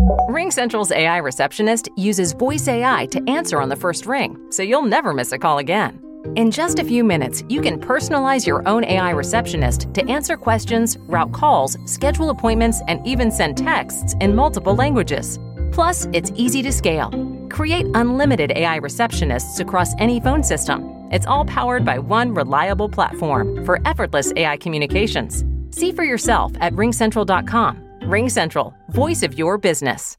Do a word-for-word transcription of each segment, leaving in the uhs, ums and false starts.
RingCentral's A I receptionist uses voice A I to answer on the first ring, so you'll never miss a call again. In just a few minutes, you can personalize your own A I receptionist to answer questions, route calls, schedule appointments, and even send texts in multiple languages. Plus, it's easy to scale. Create unlimited A I receptionists across any phone system. It's all powered by one reliable platform for effortless A I communications. See for yourself at ring central dot com. RingCentral, voice of your business.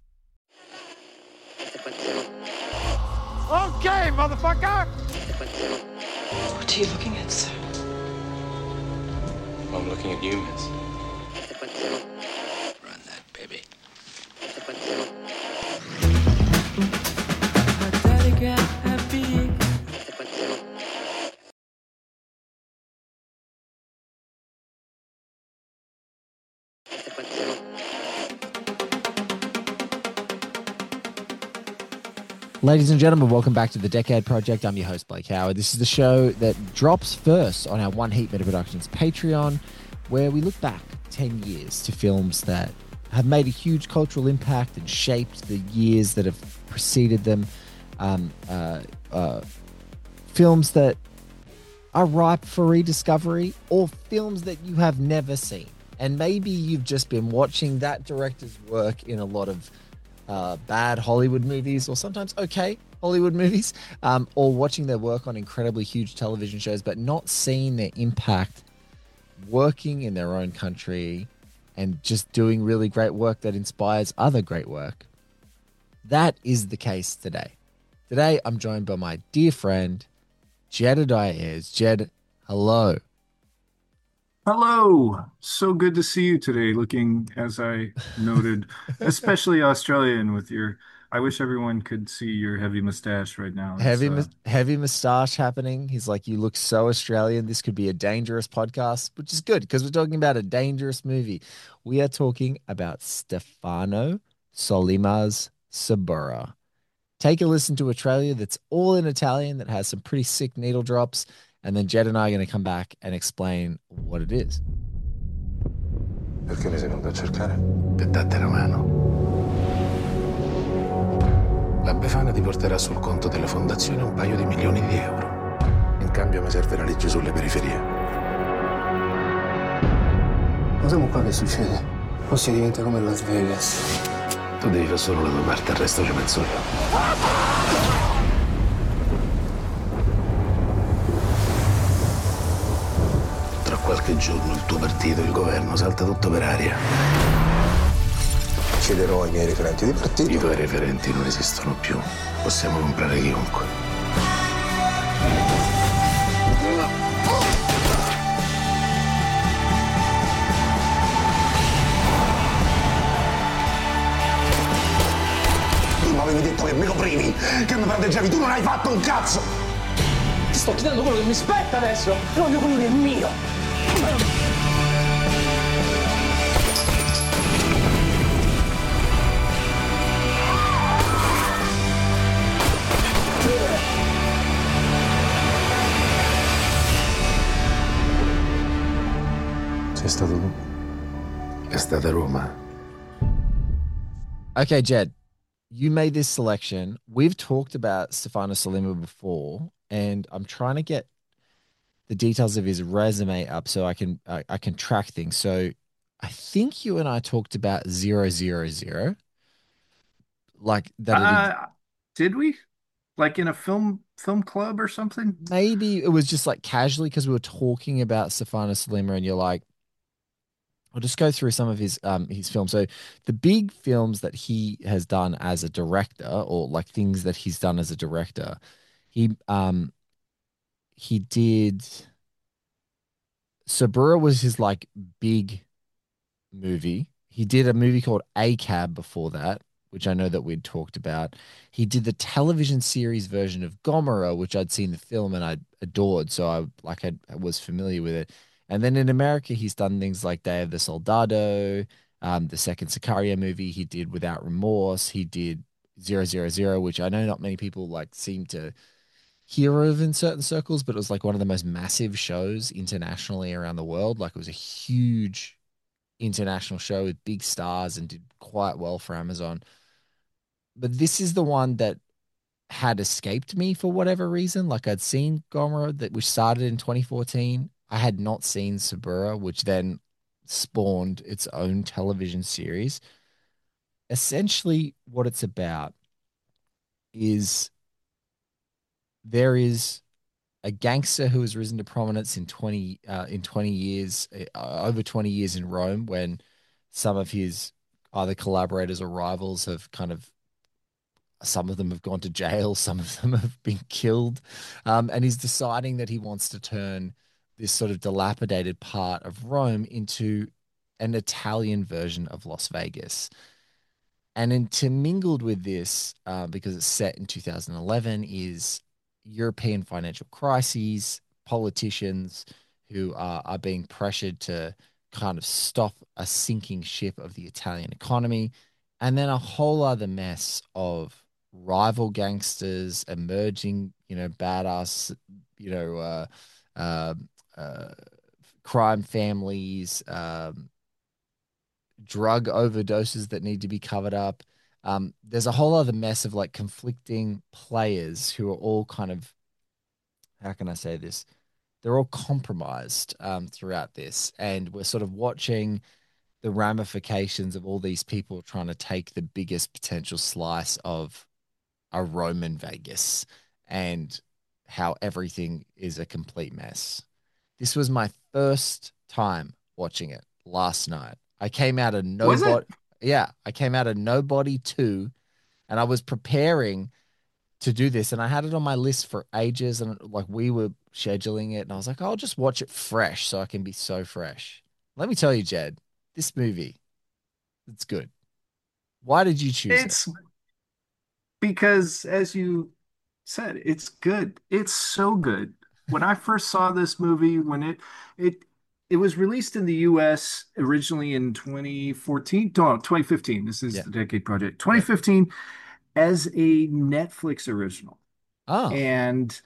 Okay, motherfucker! What are you looking at, sir? I'm looking at you, miss. Run that, baby. Ladies and gentlemen, welcome back to the Decade Project. I'm your host, Blake Howard. This is the show that drops first on our One Heat Meta Productions Patreon, where we look back ten years to films that have made a huge cultural impact and shaped the years that have preceded them. Um, uh, uh, films that are ripe for rediscovery, or films that you have never seen. And maybe you've just been watching that director's work in a lot of Uh, bad Hollywood movies, or sometimes okay Hollywood movies, um, or watching their work on incredibly huge television shows, but not seeing their impact working in their own country and just doing really great work that inspires other great work. That is the case today. Today, I'm joined by my dear friend, Jedediah Ayres. Jed, hello. Hello. So good to see you today, looking, as I noted, especially Australian with your, I wish everyone could see your heavy mustache right now. It's, Heavy, uh, mus- heavy mustache happening. He's like, you look so Australian. This could be a dangerous podcast, which is good because we're talking about a dangerous movie. We are talking about Stefano Sollimi's Suburra. Take a listen to a trailer that's all in Italian, that has some pretty sick needle drops, and then Jed and I are going to come back and explain what it is. Perché mi sei venuto a cercare? Per darti una mano. La Befana ti porterà sul conto della fondazione un paio di milioni di euro. In cambio mi serve la legge sulle periferie. Ma siamo qua, che succede? O si diventa come Las Vegas? Tu devi fare solo la tua parte, il resto ci penso io. Tra qualche giorno il tuo partito, il governo, salta tutto per aria. Chiederò ai miei referenti di partito. I tuoi referenti non esistono più. Possiamo comprare chiunque. Tu mi avevi detto che me lo privi, che mi proteggevi, tu non hai fatto un cazzo! Ti sto chiedendo quello che mi spetta adesso, e voglio quello che è mio! Sei stato tu? È stata Roma. Okay, Jed, you made this selection. We've talked about Stefano Sollima before, and I'm trying to get the details of his resume up so I can I, I can track things. So I think you and I talked about zero zero zero, like that. It, uh, did we? Like in a film film club or something? maybe it was just like casually because we were talking about Stefano Sollima, and you're like, I'll just go through some of his um his films. So the big films that he has done as a director, or like things that he's done as a director, he um he did Suburra was his like big movie. He did a movie called A Cab before that, which I know that we'd talked about. He did the television series version of Gomorrah, which I'd seen the film and I adored, so I like I, I was familiar with it. And then in America, he's done things like Day of the Soldado, um, the second Sicario movie. He did Without Remorse. He did Zero Zero Zero, which I know not many people like seem to hear of in certain circles, but it was like one of the most massive shows internationally around the world. Like it was a huge international show with big stars and did quite well for Amazon. But this is the one that had escaped me for whatever reason. Like I'd seen Gomorrah that which started in twenty fourteen. I had not seen Sabura, which then spawned its own television series. Essentially, what it's about is there is a gangster who has risen to prominence in twenty uh, in twenty years, uh, over twenty years in Rome, when some of his either collaborators or rivals have kind of, some of them have gone to jail, some of them have been killed, um, and he's deciding that he wants to turn this sort of dilapidated part of Rome into an Italian version of Las Vegas. And intermingled with this, uh, because it's set in two thousand eleven, is European financial crises, politicians who are, are being pressured to kind of stop a sinking ship of the Italian economy, and then a whole other mess of rival gangsters, emerging, you know, badass, you know, uh, uh, uh, crime families, um, drug overdoses that need to be covered up. Um, there's a whole other mess of like conflicting players who are all kind of, how can I say this? They're all compromised um, throughout this. And we're sort of watching the ramifications of all these people trying to take the biggest potential slice of a Roman Vegas and how everything is a complete mess. This was my first time watching it last night. I came out of Was it? nobody. Yeah, I came out of nobody two, and I was preparing to do this, and I had it on my list for ages, and like we were scheduling it, and I was like, I'll just watch it fresh so I can be so fresh. Let me tell you, Jed, this movie, it's good. Why did you choose it? It's because, as you said, it's good. It's so good. When I first saw this movie, when it it it was released in the U S originally in twenty fourteen, no, twenty fifteen. This is Yeah, the Decade Project. yeah. twenty fifteen as a Netflix original. Oh, And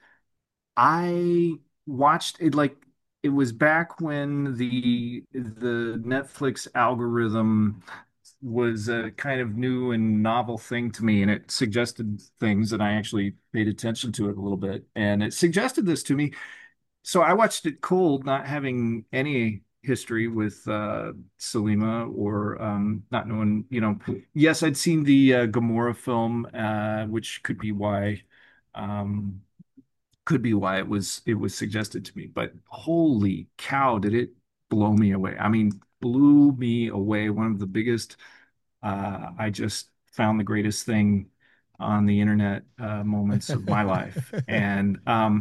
I watched it like it was back when the the Netflix algorithm was a kind of new and novel thing to me, and it suggested things, and I actually paid attention to it a little bit, and it suggested this to me. So I watched it cold, not having any history with uh, Selima or um, not knowing, you know. Yes, I'd seen the uh, Gamora film, uh, which could be why. Um, could be why it was it was suggested to me. But holy cow, did it blow me away. I mean, blew me away. One of the biggest, uh, I just found the greatest thing on the internet uh, moments of my life. And um,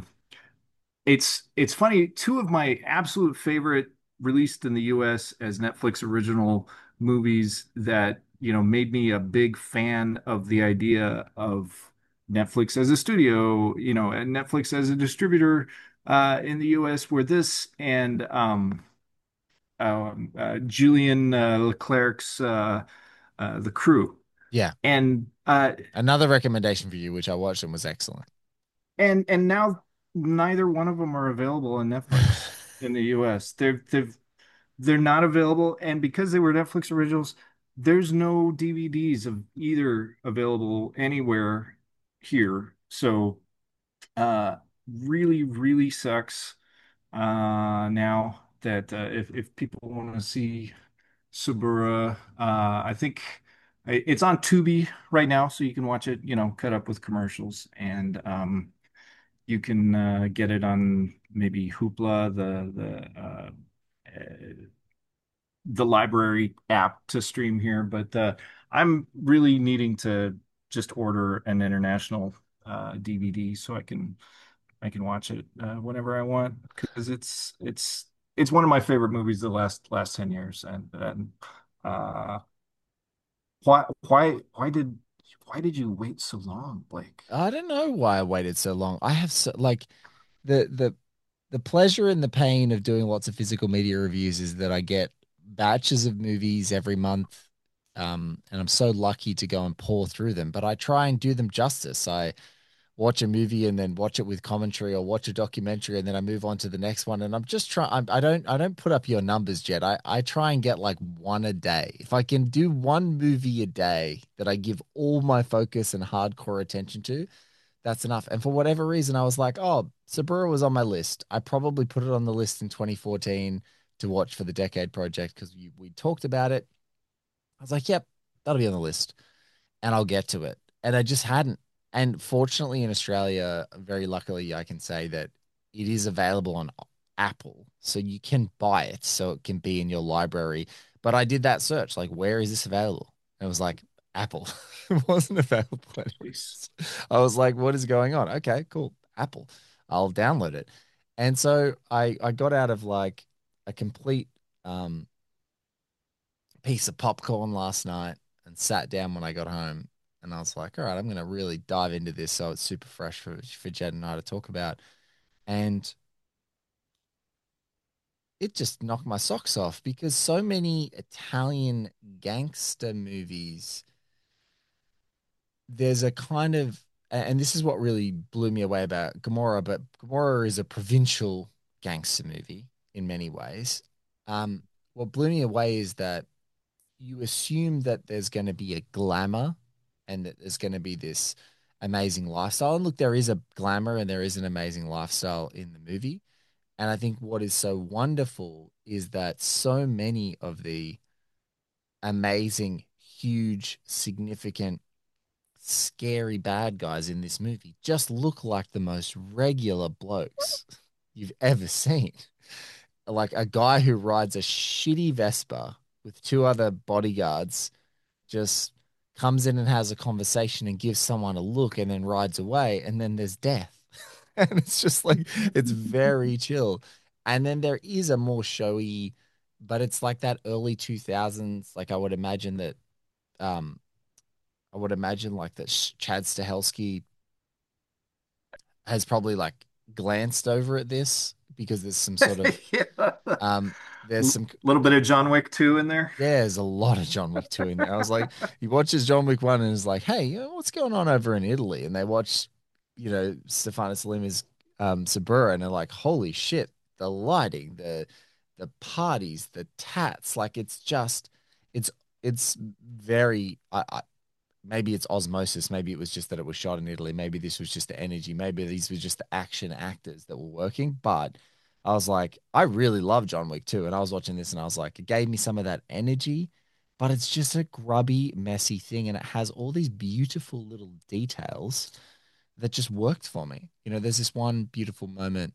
it's it's funny, two of my absolute favorite released in the U S as Netflix original movies that, you know, made me a big fan of the idea of Netflix as a studio, you know, and Netflix as a distributor uh, in the U S were this and um, um, uh, Julian uh, Leclerc's uh, uh, The Crew. yeah. And uh, Another recommendation for you, which I watched and was excellent. and and now neither one of them are available on Netflix in the U S. They've they've they're not available, and because they were Netflix originals, there's no D V Ds of either available anywhere here. So, uh, really, really sucks uh, now that uh, if if people want to see Sabura, uh, I think it's on Tubi right now, so you can watch it, you know, cut up with commercials, and um, you can uh, get it on maybe Hoopla, the the uh, uh, the library app to stream here. But uh, I'm really needing to just order an international uh, D V D so I can I can watch it uh, whenever I want because it's it's it's one of my favorite movies the last last ten years. And, and uh, why why why did why did you wait so long, Blake? I don't know why I waited so long. I have so like the the the pleasure and the pain of doing lots of physical media reviews is that I get batches of movies every month. Um, and I'm so lucky to go and pour through them, but I try and do them justice. I watch a movie and then watch it with commentary, or watch a documentary and then I move on to the next one. And I'm just trying, I don't, I don't put up your numbers, Jed. I, I try and get like one a day. If I can do one movie a day that I give all my focus and hardcore attention to, that's enough. And for whatever reason, I was like, oh, Sabura was on my list. I probably put it on the list in twenty fourteen to watch for the Decade Project because we, we talked about it. I was like, yep, that'll be on the list and I'll get to it. And I just hadn't. And fortunately, in Australia, very luckily, I can say that it is available on Apple. So you can buy it so it can be in your library. But I did that search, like, where is this available? And it was like, Apple. It wasn't available anywhere. I was like, what is going on? Okay, cool. Apple. I'll download it. And so I I got out of like a complete um piece of popcorn last night and sat down when I got home. And I was like, all right, I'm going to really dive into this so it's super fresh for, for Jed and I to talk about. And it just knocked my socks off because so many Italian gangster movies, there's a kind of, and this is what really blew me away about Gomorrah, but Gomorrah is a provincial gangster movie in many ways. Um, what blew me away is that you assume that there's going to be a glamour and that there's going to be this amazing lifestyle. And look, there is a glamour and there is an amazing lifestyle in the movie. And I think what is so wonderful is that so many of the amazing, huge, significant, scary bad guys in this movie just look like the most regular blokes you've ever seen. Like a guy who rides a shitty Vespa with two other bodyguards just comes in and has a conversation and gives someone a look and then rides away, and then there's death. And it's just like it's very chill. And then there is a more showy, but it's like that early two thousands. Like I would imagine that um I would imagine like that Chad Stahelski has probably like glanced over at this because there's some sort of Yeah. um there's some A little bit of John Wick two in there. yeah, there's a lot of John Wick two in there. I was like, he watches John Wick one and is like, hey, you know, what's going on over in Italy? And they watch, you know, Stefano Salimi's um, Sabura and they're like, holy shit, the lighting, the the parties, the tats, like it's just, it's it's very. I, I maybe it's osmosis. Maybe it was just that it was shot in Italy. Maybe this was just the energy. Maybe these were just the action actors that were working. But I was like, I really love John Wick too. And I was watching this and I was like, it gave me some of that energy, but it's just a grubby, messy thing. And it has all these beautiful little details that just worked for me. You know, there's this one beautiful moment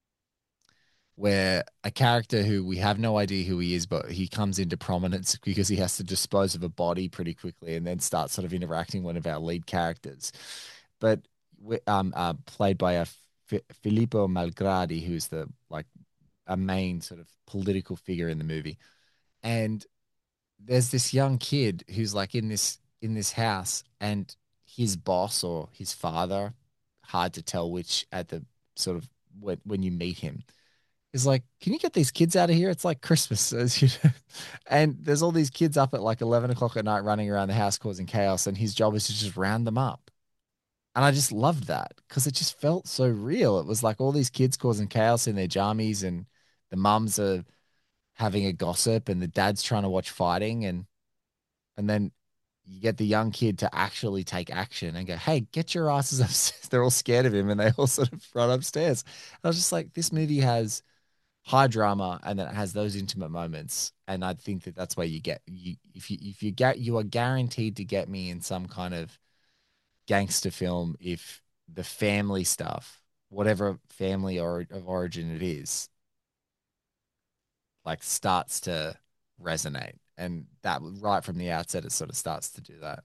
where a character who we have no idea who he is, but he comes into prominence because he has to dispose of a body pretty quickly and then starts sort of interacting with one of our lead characters. But um, uh, played by a F- Filippo Malgradi, who's the like a main sort of political figure in the movie. And there's this young kid who's like in this in this house, and his boss or his father, hard to tell which at the sort of when, when you meet him, is like, can you get these kids out of here? It's like Christmas. As you know. And there's all these kids up at like eleven o'clock at night running around the house causing chaos. And his job is to just round them up. And I just loved that because it just felt so real. It was like all these kids causing chaos in their jammies, and the mums are having a gossip and the dad's trying to watch fighting. And, and then you get the young kid to actually take action and go, hey, get your asses upstairs. They're all scared of him and they all sort of run upstairs. And I was just like, this movie has high drama and then it has those intimate moments, and I think that that's where you get you if you if you get you are guaranteed to get me in some kind of gangster film if the family stuff, whatever family or of origin it is, like starts to resonate. And that right from the outset it sort of starts to do that.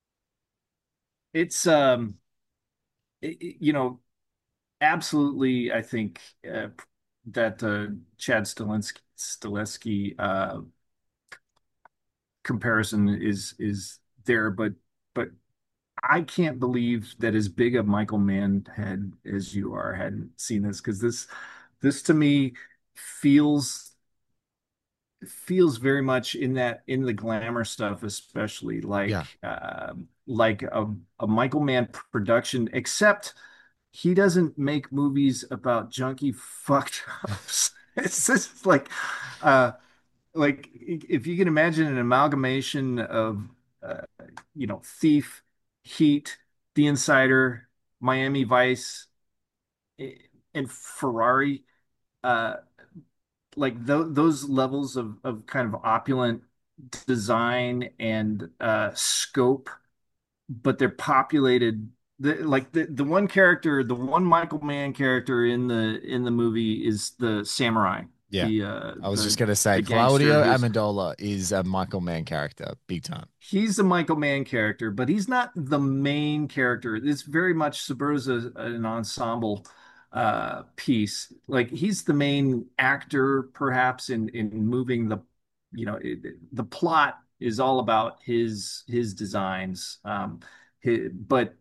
It's um, it, it- you know, absolutely. I think uh, that uh, Chad Stilinski, Stileski uh, comparison is is there, but but I can't believe that as big a Michael Mann head as you are hadn't seen this, because this this to me feels feels very much in that in the glamour stuff, especially Yeah. like uh, like a, a Michael Mann production, except he doesn't make movies about junky fucked ups. It's just like uh like if you can imagine an amalgamation of uh, you know, Thief, Heat, The Insider, Miami Vice, eh, and Ferrari, uh like th those levels of of kind of opulent design and uh scope, but they're populated the, like the the one character, the one Michael Mann character in the in the movie is the samurai, Yeah. the uh I was just the gonna say the gangster Claudio who's Amendola is a Michael Mann character, big time. he's the Michael Mann character, but he's not the main character. It's very much Suburra's a, an ensemble uh piece. Like he's the main actor, perhaps in in moving the, you know, it, the plot is all about his his designs. Um, hi- but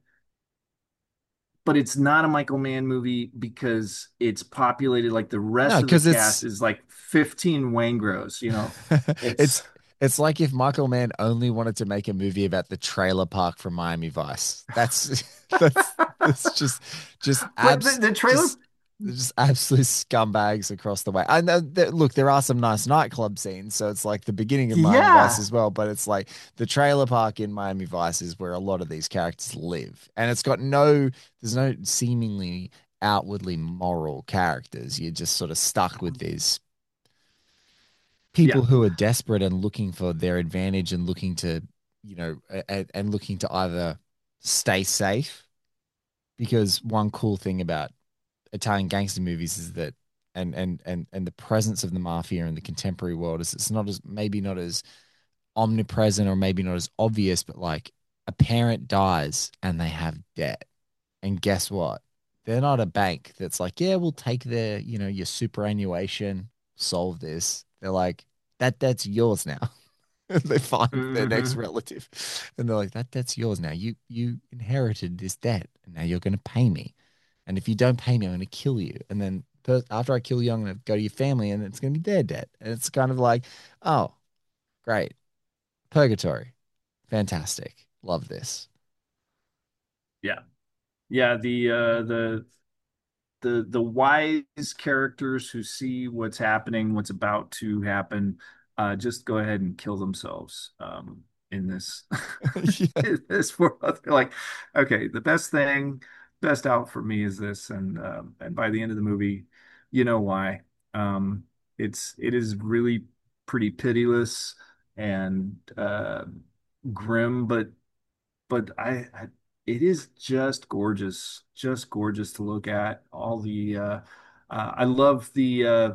but it's not a Michael Mann movie because it's populated like the No, rest of the because cast it's is like fifteen Wangros, you know. it's It's it's like if Michael Mann only wanted to make a movie about the trailer park from Miami Vice. That's that's that's just just but the, abs the trailer. just just absolute scumbags across the way. I know that, look, there are some nice nightclub scenes, so it's like the beginning of Miami Vice Yeah. as well, but it's like the trailer park in Miami Vice is where a lot of these characters live. And it's got no, there's no seemingly outwardly moral characters. You're just sort of stuck with these Yeah. people who are desperate and looking for their advantage and looking to, you know, and, and looking to either stay safe. Because one cool thing about Italian gangster movies is that, and and and and the presence of the mafia in the contemporary world is, it's not as, maybe not as omnipresent or maybe not as obvious, but like a parent dies and they have debt, and guess what? They're not a bank that's like, yeah, we'll take their, you know, your superannuation, solve this. They're like, that debt's yours now. They find their next Hmm. relative, and they're like, that debt's yours now. You you inherited this debt, and now you're going to pay me. And if you don't pay me, I'm going to kill you. And then per- after I kill you, I'm going to go to your family, and it's going to be their debt. And it's kind of like, oh, great, purgatory, fantastic, love this. Yeah. Yeah. The uh the the the wise characters who see what's happening, what's about to happen, uh, just go ahead and kill themselves um, in this Yeah. in this world. They're like, okay, the best thing, best out for me is this, and um, and by the end of the movie, you know why. Um, it's it is really pretty pitiless and uh, grim, but but I, I it is just gorgeous, just gorgeous to look at. All the uh, uh, I love the uh,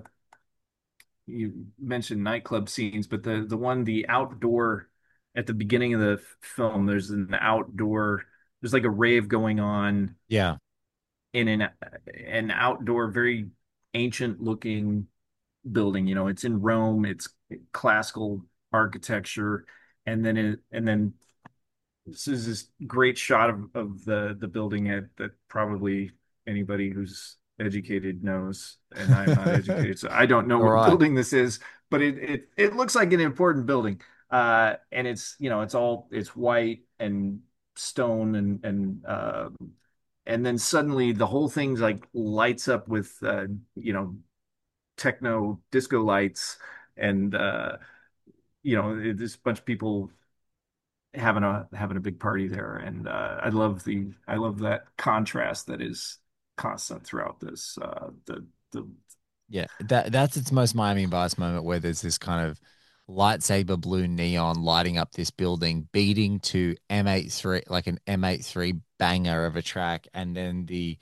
you mentioned nightclub scenes, but the the one the outdoor at the beginning of the f- film. There's an outdoor. There's like a rave going on Yeah. in an an outdoor, very ancient looking building. You know, it's in Rome. It's classical architecture, and then it and then this is this great shot of, of the the building at, that probably anybody who's educated knows, and I'm not educated, so I don't know All what right. building this is, but it it, it looks like an important building. Uh, and it's, you know, it's all it's white and stone and and uh, and then suddenly the whole thing's like lights up with uh, you know, techno disco lights, and uh, you know, there's a bunch of people having a having a big party there, and uh, I love the I love that contrast that is constant throughout this. Uh, the the Yeah, that that's its most Miami Vice moment where there's this kind of lightsaber blue neon lighting up this building, beating to M eighty-three, like an M eighty-three banger of a track, and then the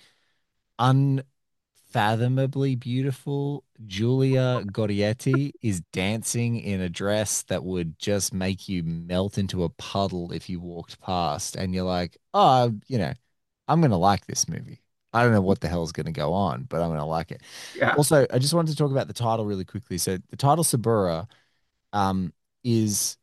unfathomably beautiful Julia Gorietti is dancing in a dress that would just make you melt into a puddle if you walked past, and you're like, oh, you know, I'm gonna like this movie. I don't know what the hell's gonna go on, but I'm gonna like it. yeah Also, I just wanted to talk about the title really quickly. So the title Sabura um, is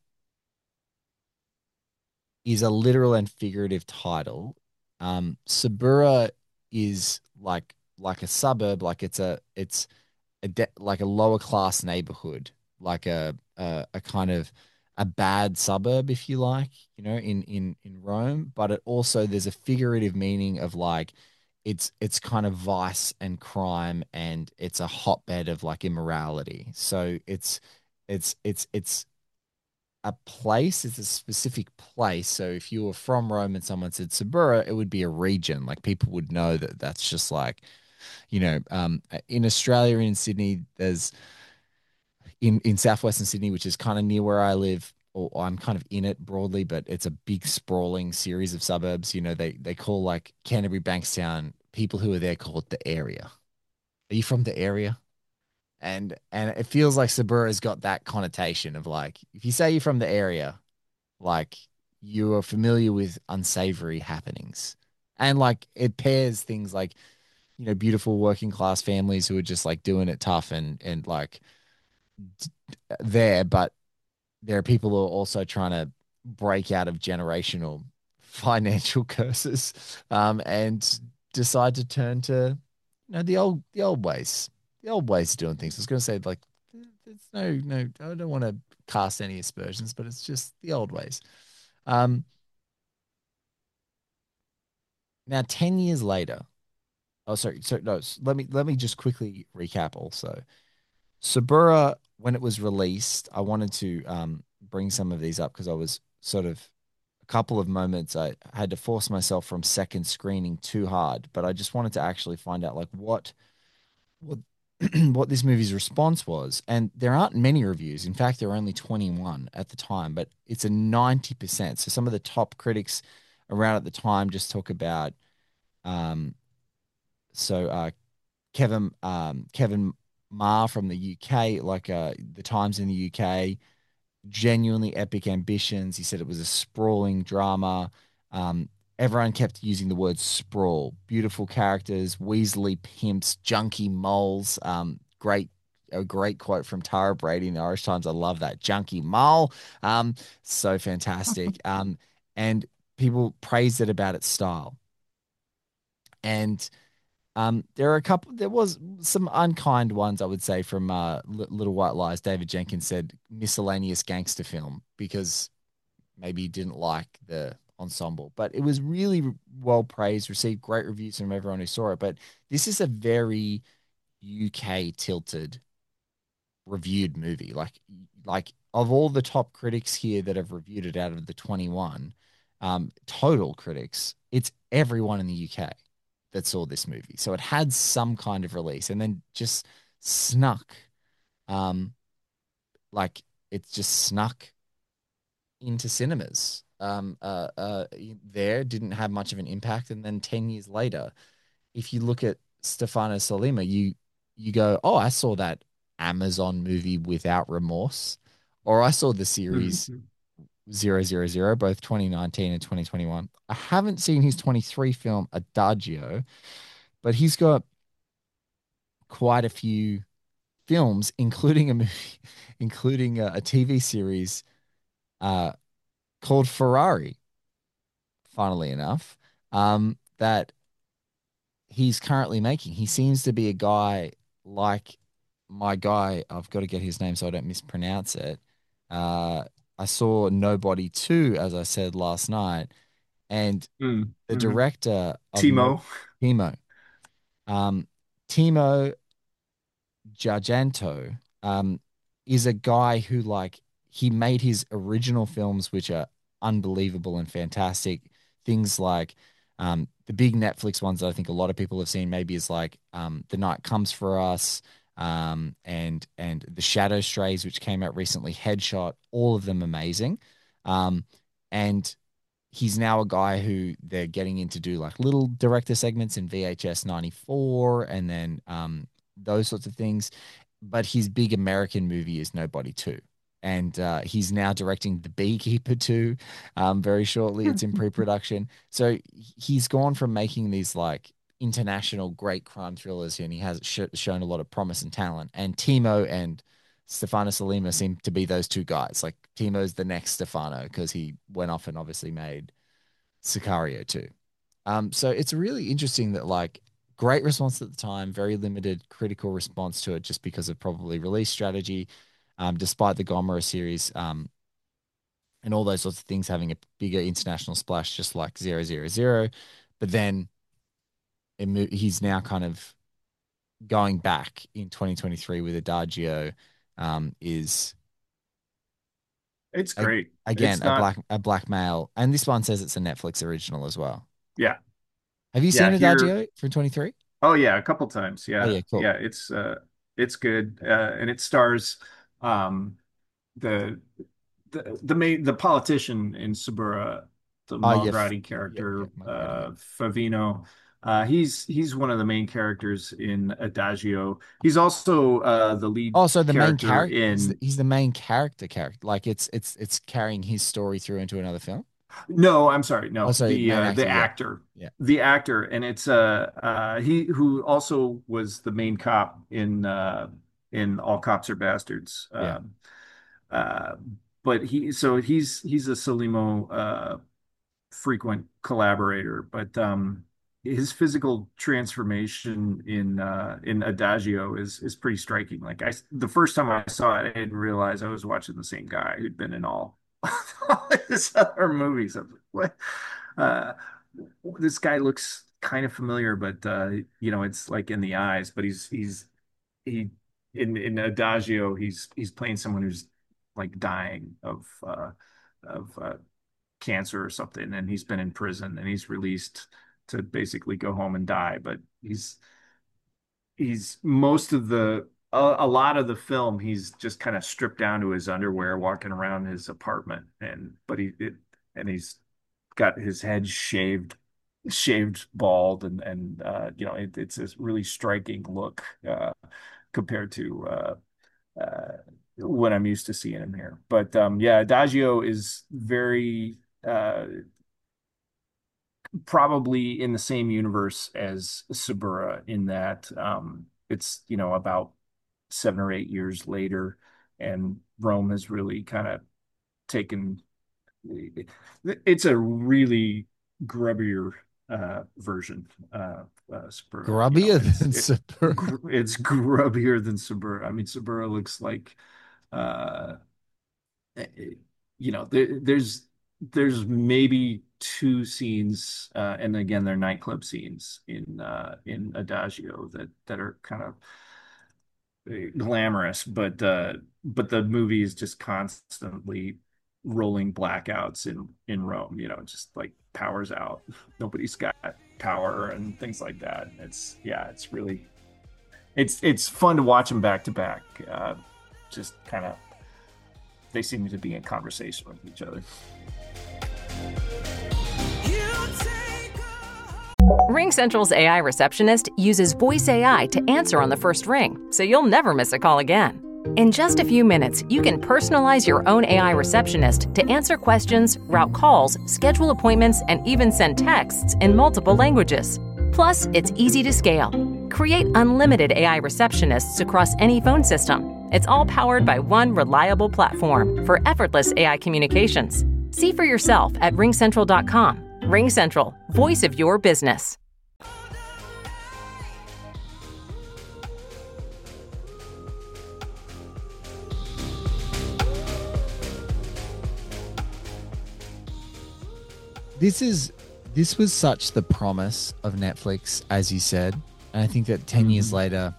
is a literal and figurative title. Um, Sabura is like like a suburb, like it's a it's a de like a lower class neighborhood like a a, a kind of a bad suburb, if you like, you know, in in in Rome. But it also there's a figurative meaning of like it's it's kind of vice and crime, and it's a hotbed of like immorality. So it's it's it's it's a place. It's a specific place. So if you were from Rome and someone said Suburra, it would be a region. Like people would know that that's just like, you know, um, in Australia, in Sydney, there's in in southwestern Sydney, which is kind of near where I live, or I'm kind of in it broadly, but it's a big sprawling series of suburbs. You know, they they call like Canterbury Bankstown, people who are there call it the area. Are you from the area? And and it feels like Suburra's got that connotation of like if you say you're from the area, like you are familiar with unsavory happenings. And like it pairs things like, you know, beautiful working class families who are just like doing it tough and and like there, but there are people who are also trying to break out of generational financial curses, um, and decide to turn to, you know, the old the old ways, the old ways of doing things. I was going to say like, it's no no, I don't want to cast any aspersions, but it's just the old ways. Um, now ten years later, oh sorry, so no, let me let me just quickly recap also. Suburra, when it was released, I wanted to um, bring some of these up because I was sort of a couple of moments I had to force myself from second screening too hard, but I just wanted to actually find out like what what what this movie's response was. And there aren't many reviews. In fact, there were only twenty-one at the time, but it's a ninety percent. So some of the top critics around at the time just talk about um so uh Kevin um, Kevin Ma from the U K, like uh, the Times in the U K, genuinely epic ambitions. He said it was a sprawling drama. Um, everyone kept using the word sprawl. Beautiful characters, Weasley pimps, junky moles. Um, great, a great quote from Tara Brady in the Irish Times. I love that junky mole. Um, so fantastic. Um, and people praised it about its style. And um, there are a couple. There was some unkind ones, I would say, from uh, L- Little White Lies. David Jenkins said miscellaneous gangster film because maybe he didn't like the ensemble, but it was really well praised, received great reviews from everyone who saw it. But this is a very U K tilted reviewed movie. Like, like of all the top critics here that have reviewed it out of the twenty-one um, total critics, it's everyone in the U K that saw this movie. So it had some kind of release and then just snuck, um, like it just snuck into cinemas. Um, uh, uh, there didn't have much of an impact. And then ten years later, if you look at Stefano Sollima, you you go, oh, I saw that Amazon movie Without Remorse, or I saw the series Zero Zero Zero, both twenty nineteen and twenty twenty-one. I haven't seen his twenty-three film Adagio, but he's got quite a few films, including a movie, including a, a T V series uh, called Ferrari. Funnily enough, um, that he's currently making. He seems to be a guy like my guy. I've got to get his name so I don't mispronounce it. Uh, I saw Nobody two, as I said last night, and Mm, the mhm. director of No Timo. Timo, um, Timo Giargento, um, is a guy who like he made his original films, which are unbelievable and fantastic. Things like um, the big Netflix ones that I think a lot of people have seen maybe is like um, The Night Comes for Us, um, and and The Shadow Strays, which came out recently, Headshot, all of them amazing. Um, and he's now a guy who they're getting in to do like little director segments in V H S ninety-four and then um, those sorts of things. But his big American movie is Nobody two. And uh, he's now directing The Beekeeper two um, very shortly. It's in pre production. So he's gone from making these like international great crime thrillers, and he has sh- shown a lot of promise and talent. And Timo and Stefano Sollima seem to be those two guys. Like Timo's the next Stefano because he went off and obviously made Sicario too. Um, so it's really interesting that like great response at the time, very limited critical response to it just because of probably release strategy. um, despite the Gomorrah series um, and all those sorts of things having a bigger international splash, just like zero zero zero. But then it mo- he's now kind of going back in twenty twenty-three with Adagio um, is It's a, great. again It's a not, black a black male, and this one says it's a Netflix original as well. yeah, Have you yeah. seen Here, Adagio from twenty-three? oh yeah, a couple times. Oh Yeah, yeah, cool. yeah. It's uh, it's good, uh, and it stars um the the the main the politician in Suburra, the Oh yeah, f- Malgrady yep, character, yep, Margaret, yep. uh, Favino. Uh, he's he's one of the main characters in Adagio. He's also uh, the lead Oh, so the main character character, he's the, in. he's the main character character. Like it's it's it's carrying his story through into another film. No, I'm sorry. Oh, No, sorry, the main uh, actor. the Yeah, actor, yeah, the actor, and it's uh, uh he who also was the main cop in uh in All Cops Are Bastards. yeah. Um, uh, but he so he's he's a Salimo uh frequent collaborator, but um his physical transformation in uh in Adagio is is pretty striking. Like I the first time I saw it, I didn't realize I was watching the same guy who'd been in all all his other movies. I was like, what? Uh, this guy looks kind of familiar, but uh, you know, it's like in the eyes. But he's he's he in in Adagio, he's he's playing someone who's like dying of uh, of uh, cancer or something, and he's been in prison and he's released to basically go home and die. But he's he's most of the a, a lot of the film he's just kind of stripped down to his underwear walking around his apartment, and but he it, and he's got his head shaved shaved bald, and and uh you know it, it's a really striking look uh compared to uh uh what I'm used to seeing him here. But um yeah, Adagio is very uh probably in the same universe as Suburra in that um, it's, you know, about seven or eight years later, and Rome has really kind of taken. It's a really grubbier uh, version. Uh, uh, Suburra, you know, Grubbier it's than it, Super. it's grubbier than Suburra. I mean, Suburra looks like uh, you know, there, there's there's maybe two scenes, uh, and again, they're nightclub scenes in uh, in Adagio that that are kind of glamorous, but uh, but the movie is just constantly rolling blackouts in in Rome. You know, just like powers out, nobody's got power and things like that. It's yeah, it's really it's it's fun to watch them back to back. Uh, just kind of they seem to be in conversation with each other. RingCentral's A I receptionist uses voice A I to answer on the first ring, so you'll never miss a call again. In just a few minutes, you can personalize your own A I receptionist to answer questions, route calls, schedule appointments, and even send texts in multiple languages. Plus, it's easy to scale. Create unlimited A I receptionists across any phone system. It's all powered by one reliable platform for effortless A I communications. See for yourself at ring central dot com. RingCentral, voice of your business. This is this was such the promise of Netflix, as you said, and I think that ten mm-hmm. years later,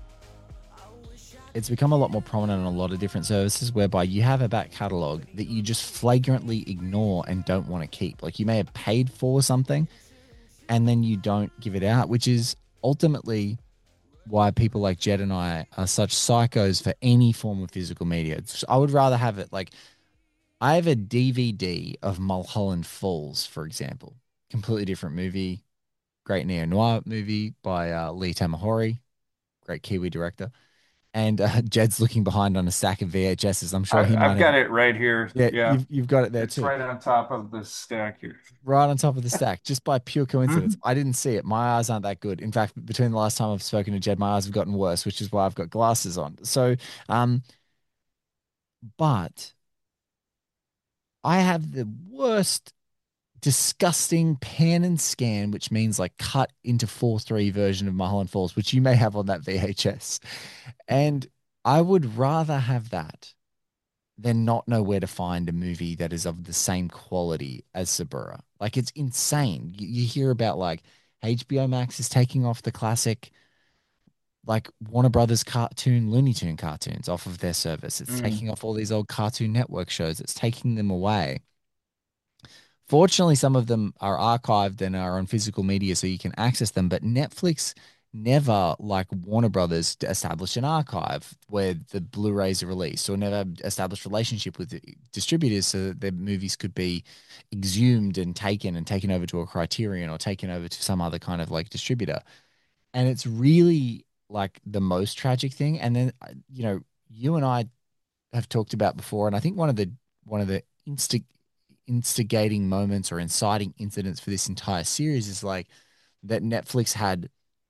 it's become a lot more prominent on a lot of different services, whereby you have a back catalog that you just flagrantly ignore and don't want to keep. Like you may have paid for something, and then you don't give it out, which is ultimately why people like Jed and I are such psychos for any form of physical media. I would rather have it like. I have a D V D of Mulholland Falls, for example. Completely different movie. Great neo-noir movie by uh, Lee Tamahori. Great Kiwi director. And uh, Jed's looking behind on a stack of V H Ses. I'm sure I, he might I've got have, it right here. Yeah, Yeah. You've, you've got it there it's too. It's right on top of the stack here. Right on top of the stack, just by pure coincidence. I didn't see it. My eyes aren't that good. In fact, between the last time I've spoken to Jed, my eyes have gotten worse, which is why I've got glasses on. So, um, but... I have the worst, disgusting pan and scan, which means like cut into four three version of Mulholland Falls, which you may have on that V H S. And I would rather have that than not know where to find a movie that is of the same quality as Sabura. Like it's insane. You, you hear about like H B O Max is taking off the classic like Warner Brothers cartoon Looney Tune cartoons off of their service. It's Mm. taking off all these old Cartoon Network shows. It's taking them away. Fortunately, some of them are archived and are on physical media so you can access them, but Netflix never, like Warner Brothers, established an archive where the Blu-rays are released, or never established relationship with the distributors so that their movies could be exhumed and taken and taken over to a Criterion or taken over to some other kind of like distributor. And it's really like the most tragic thing. And then, uh, you know, you and I have talked about before, and I think one of the one of the insta instigating moments or inciting incidents for this entire series is like that Netflix had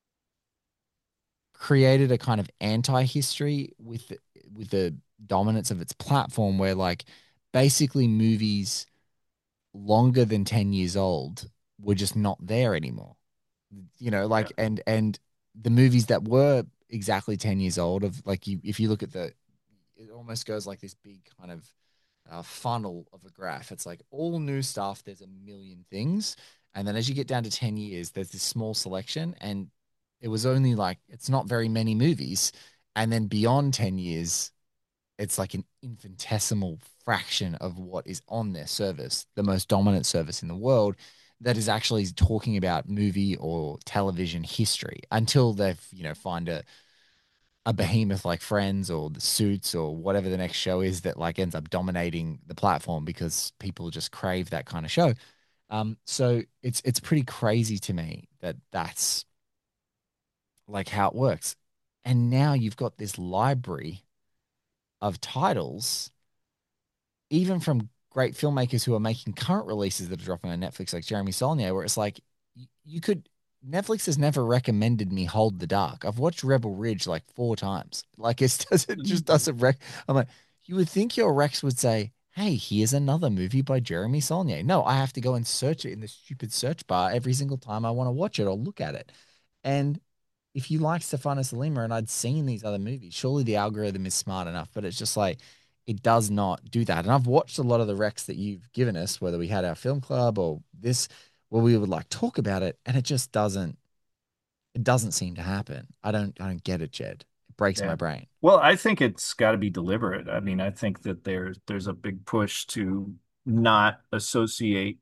created a kind of anti-history with with the dominance of its platform where like basically movies longer than ten years old were just not there anymore. You know, Yeah. like and and the movies that were exactly ten years old of like you if you look at the it almost goes like this big kind of uh, funnel of a graph. It's like all new stuff, there's a million things. And then as you get down to ten years, there's this small selection. And it was only like, it's not very many movies. And then beyond ten years, it's like an infinitesimal fraction of what is on their service, the most dominant service in the world that is actually talking about movie or television history until they've, you know, find a a behemoth like Friends or The Suits or whatever the next show is that like ends up dominating the platform because people just crave that kind of show. Um, so it's it's pretty crazy to me that that's like how it works. And now you've got this library of titles, even from great filmmakers who are making current releases that are dropping on Netflix, like Jeremy Saulnier, where it's like y- you could Netflix has never recommended me Hold the Dark. I've watched Rebel Ridge like four times. Like it does it just doesn't rec I'm like, you would think your Rex would say, hey, here's another movie by Jeremy Saulnier. No, I have to go and search it in the stupid search bar every single time I want to watch it or look at it. And if you like Stefanos Lima and I'd seen these other movies, surely the algorithm is smart enough, but it's just like it does not do that. And I've watched a lot of the recs that you've given us, whether we had our film club or this, where we would like talk about it, and it just doesn't, it doesn't seem to happen. I don't, I don't get it, Jed. It breaks my Yeah. brain. Well, I think it's got to be deliberate. I mean, I think that there's there's a big push to not associate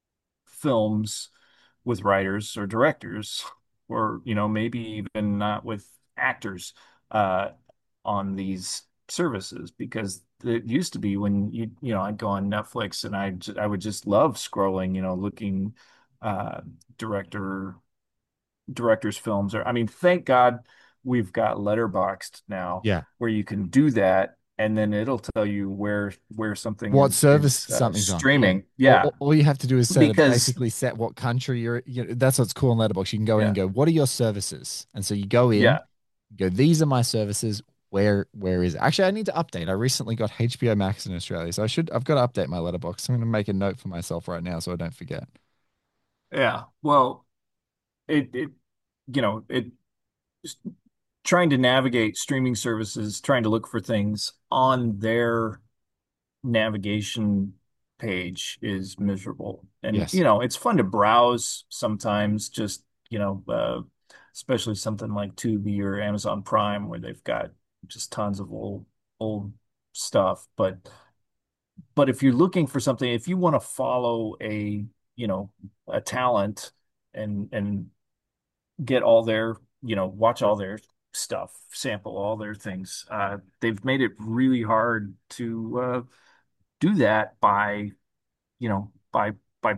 films with writers or directors, or you know, maybe even not with actors uh, on these services, because it used to be when you you know I'd go on Netflix and I I would just love scrolling, you know, looking uh, director director's films. Or I mean, thank God we've got Letterboxd now Yeah. where you can do that and then it'll tell you where where something What is service is uh, something's on? Yeah. streaming. All, Yeah, all all you have to do is set a, because basically set what country you're, you know, that's what's cool in Letterboxd. You can go in and yeah, go, what are your services? And so you go in, yeah, go, these are my services. Where where is it? Actually, I need to update. I recently got H B O Max in Australia, so I should I've got to update my letterbox. I'm going to make a note for myself right now so I don't forget. yeah. Well, it it you know, it just trying to navigate streaming services, trying to look for things on their navigation page is miserable. And, Yes. you know, it's fun to browse sometimes, just, you know, uh, especially something like Tubi or Amazon Prime where they've got just tons of old, old stuff. But, but if you're looking for something, if you want to follow a, you know, a talent and, and get all their, you know, watch all their stuff, sample all their things, uh, they've made it really hard to, uh, do that by, you know, by by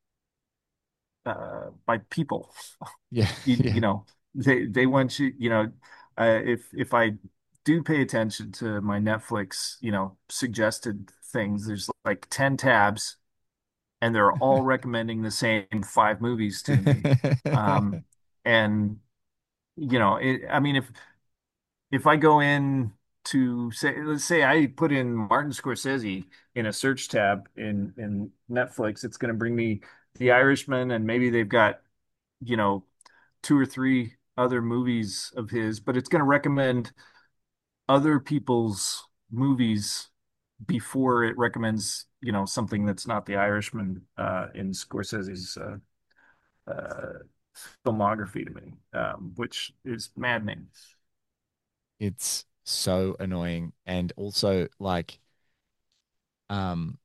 uh by people. Yeah. You, you Yeah. know, they they want you, you know, uh, if if I do pay attention to my Netflix, you know, suggested things, there's like ten tabs and they're all recommending the same five movies to me. Um, and you know, it, I mean, if if I go in to say, let's say I put in Martin Scorsese in a search tab in in Netflix, it's going to bring me The Irishman, and maybe they've got, you know, two or three other movies of his, but it's going to recommend other people's movies before it recommends, you know, something that's not The Irishman uh, in Scorsese's uh, uh, filmography to me, um, which is maddening. It's so annoying. And also like um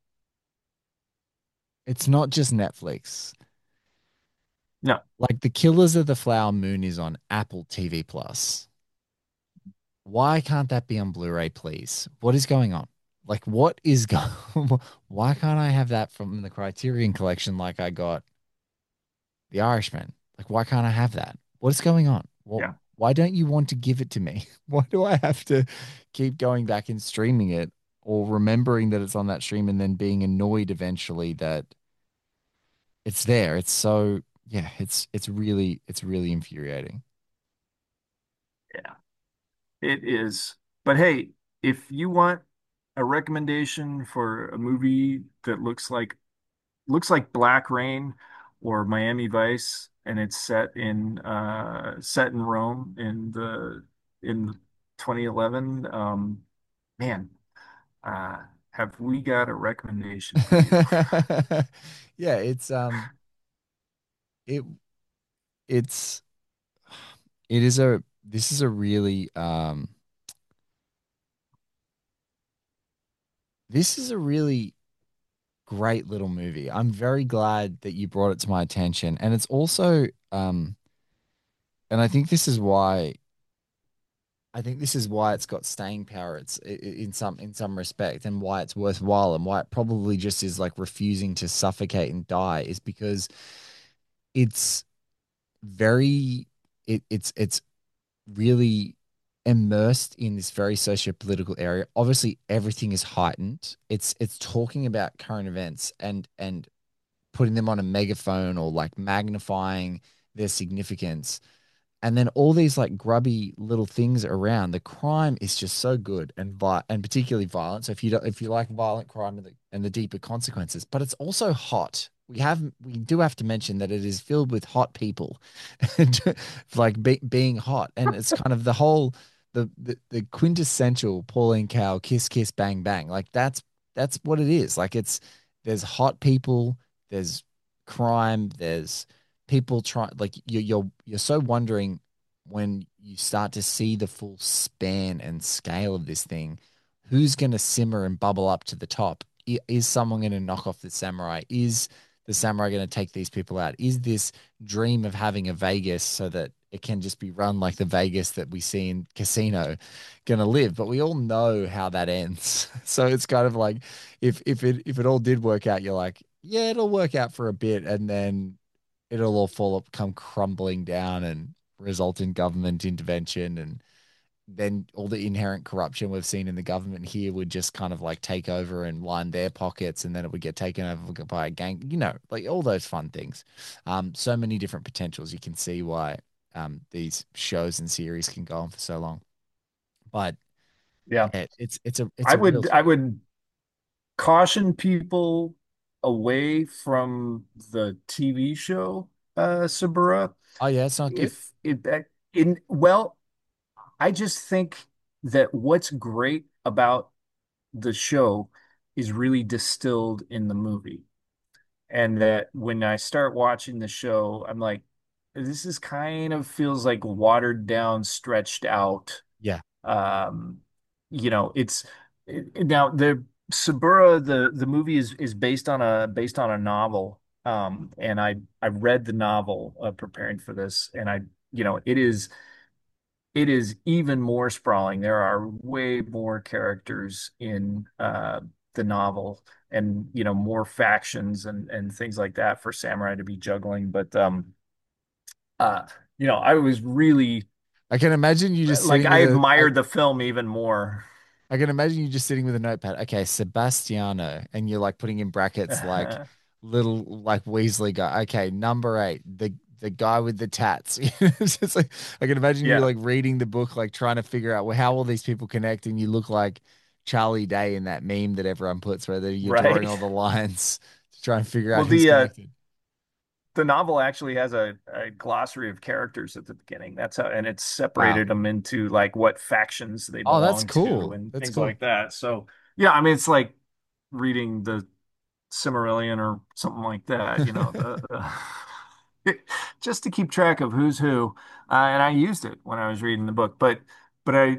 it's not just Netflix. No, Like The Killers of the Flower Moon is on Apple T V Plus. Why can't that be on Blu-ray, please? What is going on? Like, what is going? Why can't I have that from the Criterion Collection like I got The Irishman? Like, why can't I have that? What is going on? What? yeah, Why don't you want to give it to me? Why do I have to keep going back and streaming it or remembering that it's on that stream and then being annoyed eventually that it's there? It's so, yeah, it's it's really it's really infuriating. yeah, it is. But hey, if you want a recommendation for a movie that looks like looks like Black Rain or Miami Vice, and it's set in uh set in Rome in the in twenty eleven. Um, man, uh, have we got a recommendation for you? Yeah, it's um it it's it is a this is a really um this is a really great little movie. I'm very glad that you brought it to my attention. And it's also um and I think this is why I think this is why it's got staying power. It's i- i- in some in some respect, and why it's worthwhile, and why it probably just is like refusing to suffocate and die is because it's very it, it's it's really immersed in this very socio-political area. Obviously, everything is heightened. It's it's talking about current events and and putting them on a megaphone or like magnifying their significance. And then all these like grubby little things around. The crime is just so good and vi- and particularly violent. So if you don't, if you like violent crime and the, and the deeper consequences, but it's also hot. We have we do have to mention that it is filled with hot people, and like be, being hot, and it's kind of the whole the, the the quintessential Pauline Kael kiss kiss bang bang. Like that's that's what it is. Like it's there's hot people, there's crime, there's people try like you're you're you're so wondering when you start to see the full span and scale of this thing, who's going to simmer and bubble up to the top? I- Is someone going to knock off the samurai? Is the samurai going to take these people out? Is this dream of having a Vegas so that it can just be run like the Vegas that we see in Casino going to live? But we all know how that ends. So it's kind of like if if it if it all did work out, you're like, yeah, it'll work out for a bit, and then it'll all fall up, come crumbling down and result in government intervention. And then all the inherent corruption we've seen in the government here would just kind of like take over and line their pockets. And then it would get taken over by a gang, you know, like all those fun things. Um, so many different potentials. You can see why um, these shows and series can go on for so long. But Yeah, yeah, it's, it's a, it's I a real, would I would caution people away from the T V show uh Sabura. oh yeah, it's not good. If it in well, I just think that what's great about the show is really distilled in the movie. And that when I start watching the show, I'm like, this is kind of feels like watered down, stretched out. Yeah. Um, you know, it's it, now the Sabura, the the movie is is based on a based on a novel. Um, and I I read the novel uh, preparing for this, and I you know it is it is even more sprawling. There are way more characters in uh, the novel, and you know more factions and and things like that for samurai to be juggling. But um, uh, you know, I was really I can imagine you just like sitting I with a, I, admired the film even more. I can imagine you just sitting with a notepad. Okay, Sebastiano, and you're like putting in brackets like little like Weasley guy. Okay, number eight, the the guy with the tats. It's just like I can imagine you Yeah, like reading the book, like trying to figure out well how all these people connect, and you look like Charlie Day in that meme that everyone puts, where you're drawing right. all the lines to try and figure out Well, who's the uh, connected. the novel actually has a, a glossary of characters at the beginning. That's how, and it's Wow. separated them into like what factions they Oh, that's belong to cool. and That's things cool. like that. So yeah, I mean, it's like reading the Silmarillion or something like that, you know, the, the just to keep track of who's who. Uh, and I used it when I was reading the book, but but I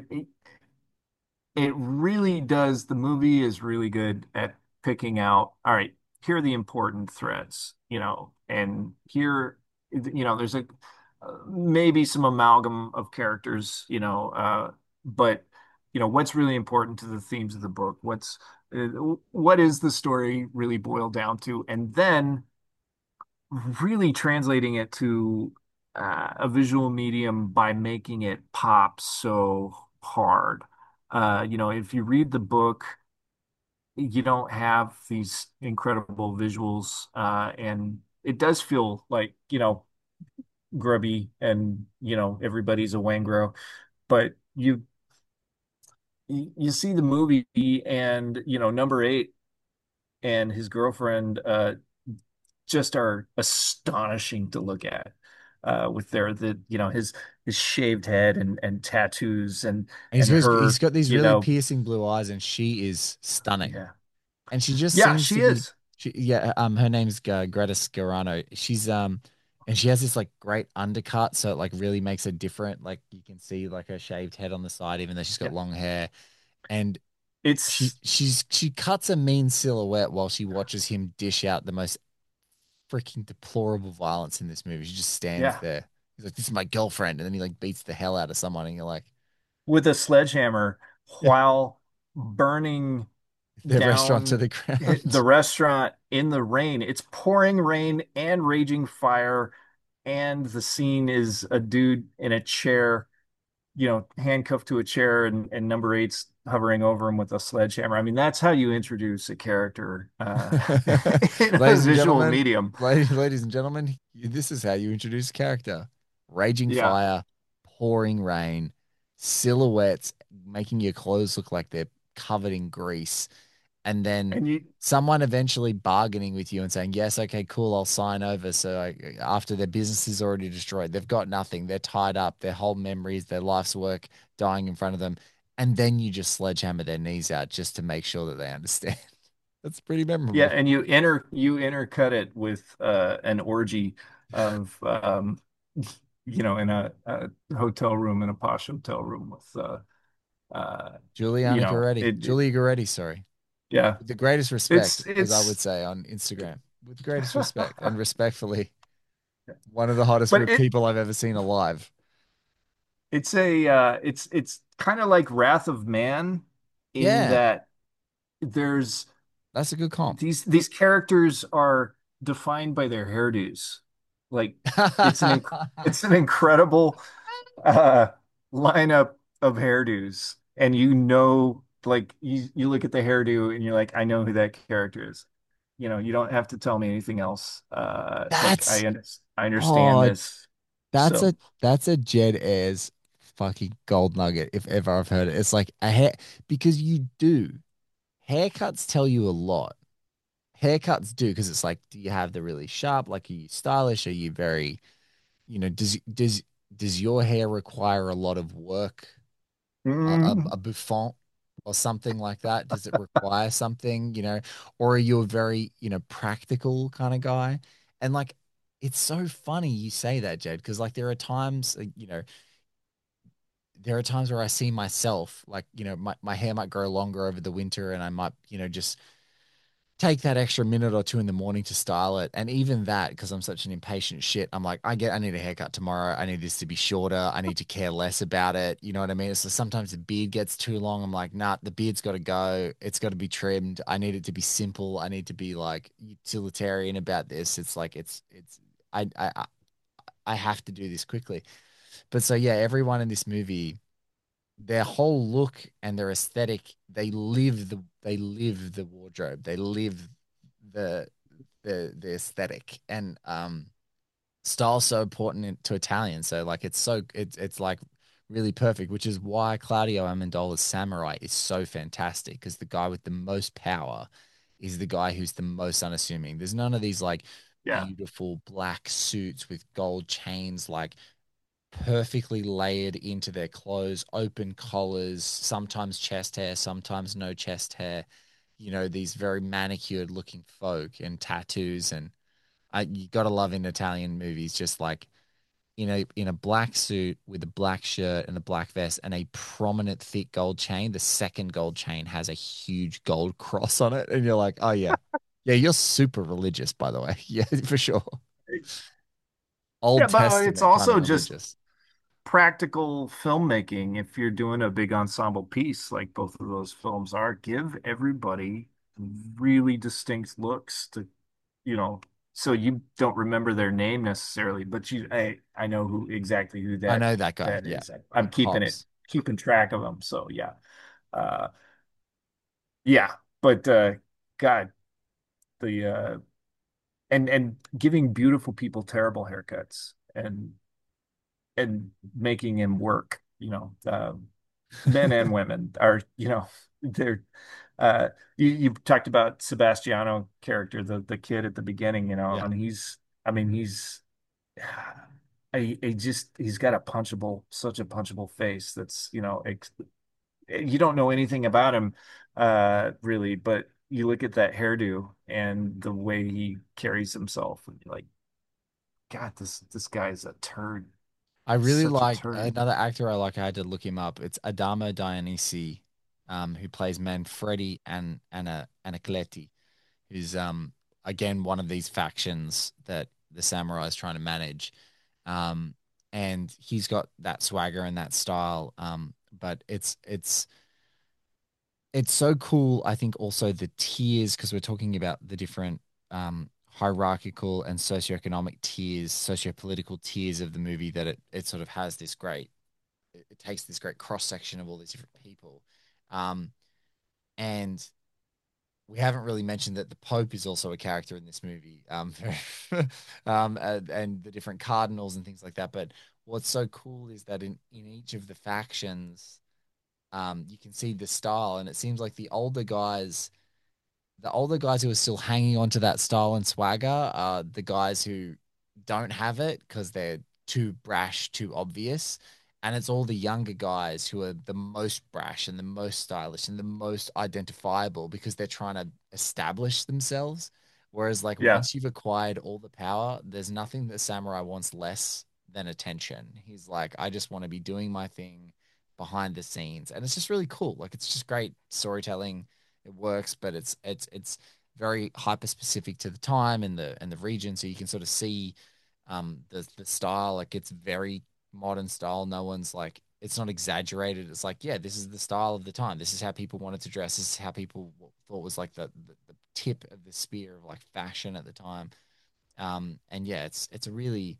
it really does. The movie is really good at picking out, all right, here are the important threads, you know, and here, you know, there's a uh, maybe some amalgam of characters, you know, uh, but you know, what's really important to the themes of the book? What's uh, what is the story really boiled down to? And then really translating it to uh, a visual medium by making it pop so hard. Uh, you know, if you read the book, you don't have these incredible visuals, uh, and it does feel like, you know, grubby and, you know, everybody's a Wangro, but you you see the movie and, you know, number eight and his girlfriend uh, just are astonishing to look at uh, with their the you know his his shaved head and and tattoos and And he's and got, her he's got these you really know piercing blue eyes, and she is stunning. yeah And she just yeah seems she to be, is she, yeah, um, her name's uh, Greta Scarano. She's um, and she has this like great undercut, so it like really makes her different. Like you can see like her shaved head on the side, even though she's got yeah long hair. And she it's she's she cuts a mean silhouette while she watches him dish out the most freaking deplorable violence in this movie. She just stands yeah there. He's like, "This is my girlfriend," and then he like beats the hell out of someone, and you're like, with a sledgehammer "Yeah, while burning the restaurant to down the the ground." restaurant in the rain. It's pouring rain and raging fire, and the scene is a dude in a chair, you know, handcuffed to a chair, and, and number eight's hovering over him with a sledgehammer. I mean, that's how you introduce a character uh, in a Ladies and visual gentlemen, medium. ladies, ladies and gentlemen, this is how you introduce a character. Raging Yeah. fire, pouring rain, silhouettes making your clothes look like they're covered in grease, and then And you, someone eventually bargaining with you and saying, "Yes, okay, cool, I'll sign over." So I, after their business is already destroyed, they've got nothing, they're tied up, their whole memories, their life's work dying in front of them, and then you just sledgehammer their knees out just to make sure that they understand. That's pretty yeah, memorable. and you enter, you intercut it with uh, an orgy of, um, you know, in a, a hotel room, in a posh hotel room with, uh, uh, you Giuliana know, Goretti, it, it Julia Goretti, sorry. yeah, With the greatest respect, it's, as I it's, would say on Instagram, with the greatest respect and respectfully, one of the hottest but it, people I've ever seen alive. it's a, uh, it's, it's kind of like Wrath of Man in Yeah, that there's, that's a good comp. these these characters are defined by their hairdos. Like it's an inc it's an incredible uh lineup of hairdos. And you know, like you you look at the hairdo and you're like, I know who that character is. You know, you don't have to tell me anything else. Uh like That's I under I understand oh, this. that's So a that's a Jed Ayers fucking gold nugget if ever I've heard it. It's like a hair because you do. Haircuts tell you a lot. Haircuts do because it's like, do you have the really sharp? Like, are you stylish? Are you very, you know, does does does your hair require a lot of work? A, a, mm, a bouffant or something like that? Does it require something, you know, or are you a very, you know, practical kind of guy? And like, it's so funny you say that, Jed, because like there are times, uh, you know, there are times where I see myself, like, you know, my, my hair might grow longer over the winter and I might, you know, just take that extra minute or two in the morning to style it. And even that, because I'm such an impatient shit, I'm like, I get, I need a haircut tomorrow. I need this to be shorter. I need to care less about it. You know what I mean? So sometimes the beard gets too long. I'm like, nah, the beard's got to go. It's got to be trimmed. I need it to be simple. I need to be like utilitarian about this. It's like, it's, it's, I, I, I I have to do this quickly. But so, yeah, everyone in this movie, their whole look and their aesthetic, they live the they live the wardrobe. They live the the the aesthetic. And um style's so important in, to Italian. So like it's so it's it's like really perfect, which is why Claudio Amendola's Samurai is so fantastic because the guy with the most power is the guy who's the most unassuming. There's none of these like Yeah. beautiful black suits with gold chains, like perfectly layered into their clothes, open collars, sometimes chest hair, sometimes no chest hair. You know, these very manicured looking folk and tattoos. And I, you got to love in Italian movies, just like in a in a black suit with a black shirt and a black vest and a prominent thick gold chain. The second gold chain has a huge gold cross on it, and you're like, oh yeah, yeah, you're super religious, by the way. Yeah, for sure. Yeah, Old but it's Testament kind of also just religious. practical filmmaking. If you're doing a big ensemble piece like both of those films are, give everybody really distinct looks to, you know, so you don't remember their name necessarily, but you, I, I know who exactly who I that know that guy. that Yeah, is. I, I'm like keeping it, Hobbs. keeping track of them. So yeah, uh, yeah. But uh, God, the uh, and and giving beautiful people terrible haircuts and and making him work, you know, um, men and women are, you know, they're uh you, you talked about Sebastiano character, the the kid at the beginning, you know, Yeah, and he's I mean he's I, I just he's got a punchable such a punchable face that's, you know, ex you don't know anything about him uh really, but you look at that hairdo and the way he carries himself and you're like, God, this this guy is a turd. I really Such a like turd. another actor I like. I had to look him up. It's Adamo Dionysi, um, who plays Manfredi and Anna Anacletti, who's um again one of these factions that the samurai is trying to manage. Um, and he's got that swagger and that style. Um, but it's it's it's so cool. I think also the tiers, because we're talking about the different um, hierarchical and socioeconomic tiers, sociopolitical tiers of the movie, that it, it sort of has this great, it, it takes this great cross section of all these different people. Um, and we haven't really mentioned that the Pope is also a character in this movie, um, um, and, and the different cardinals and things like that. But what's so cool is that in, in each of the factions, um, you can see the style, and it seems like the older guys, the older guys who are still hanging on to that style and swagger are the guys who don't have it because they're too brash, too obvious. And it's all the younger guys who are the most brash and the most stylish and the most identifiable because they're trying to establish themselves. Whereas, like, Yeah. once you've acquired all the power, there's nothing that Samurai wants less than attention. He's like, I just want to be doing my thing behind the scenes. And it's just really cool. Like, it's just great storytelling. It works, but it's it's it's very hyper specific to the time and the and the region, so you can sort of see um the the style. Like, it's very modern style. No one's like, it's not exaggerated. It's like, yeah, this is the style of the time. This is how people wanted to dress. This is how people thought was like the the, the tip of the spear of like fashion at the time. Um, and yeah, it's it's a really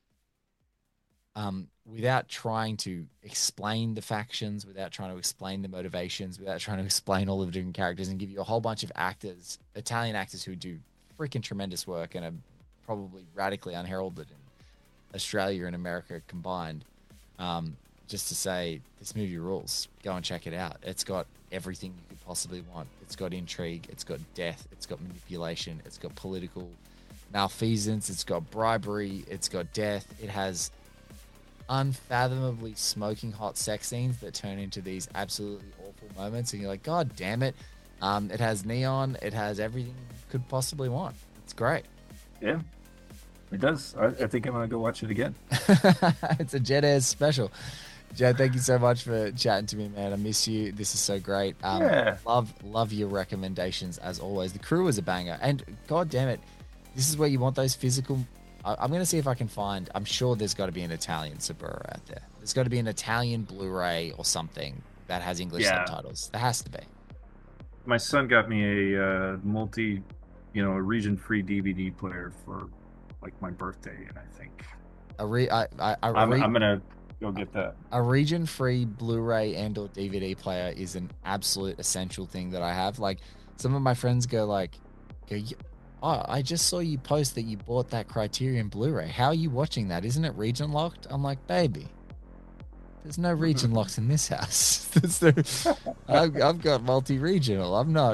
um, without trying to explain the factions, without trying to explain the motivations, without trying to explain all of the different characters, and give you a whole bunch of actors, Italian actors who do freaking tremendous work and are probably radically unheralded in Australia and America combined. Um, just to say, this movie rules. Go and check it out. It's got everything you could possibly want. It's got intrigue. It's got death. It's got manipulation. It's got political malfeasance. It's got bribery. It's got death. It has unfathomably smoking hot sex scenes that turn into these absolutely awful moments, and you're like, God damn it. Um, it has neon. It has everything you could possibly want. It's great. Yeah, it does. I, I think I'm gonna go watch it again. It's a Jet Airs special. Jed, thank you so much for chatting to me, man. I miss you. This is so great. Um, Yeah. Love, love your recommendations as always. The Crew is a banger, and God damn it, this is where you want those physical. I, I'm gonna see if I can find. I'm sure there's got to be an Italian Suburra out there. There's got to be an Italian Blu-ray or something that has English Yeah. subtitles. There has to be. My son got me a uh, multi, you know, a region-free D V D player for like my birthday, and I think A re, I, I, a I'm, re- I'm gonna go get that. a region-free Blu-ray and or D V D player is an absolute essential thing that I have. Like, some of my friends go like, go, oh, I just saw you post that you bought that Criterion Blu-ray. How are you watching that? Isn't it region locked? I'm like, baby, there's no region locks in this house. There's no, I've, I've got multi-regional. I'm not, I'm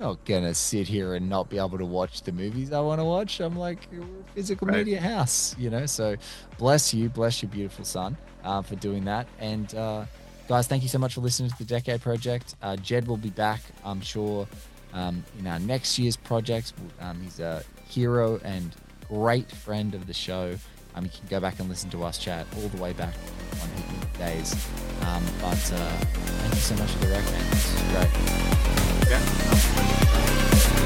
not gonna sit here and not be able to watch the movies I want to watch. I'm like, we're a physical Right. media house, you know. So bless you, bless your beautiful son uh, for doing that. And uh, guys, thank you so much for listening to the Decade Project. Uh, Jed will be back, I'm sure, um, in our next year's project. Um, he's a hero and great friend of the show. Um, you can go back and listen to us chat all the way back on Heat days. Um, but uh, thank you so much for the rec, man. This is great. Yeah.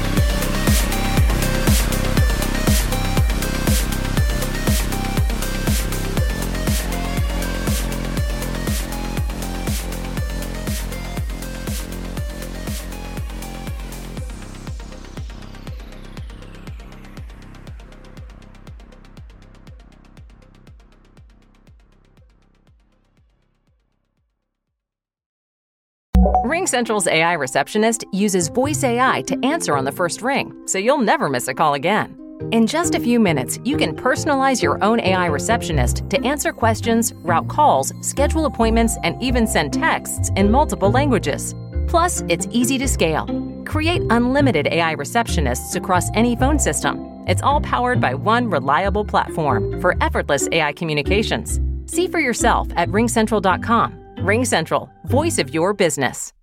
RingCentral's A I receptionist uses voice A I to answer on the first ring, so you'll never miss a call again. In just a few minutes, you can personalize your own A I receptionist to answer questions, route calls, schedule appointments, and even send texts in multiple languages. Plus, it's easy to scale. Create unlimited A I receptionists across any phone system. It's all powered by one reliable platform for effortless A I communications. See for yourself at ring central dot com. RingCentral, voice of your business.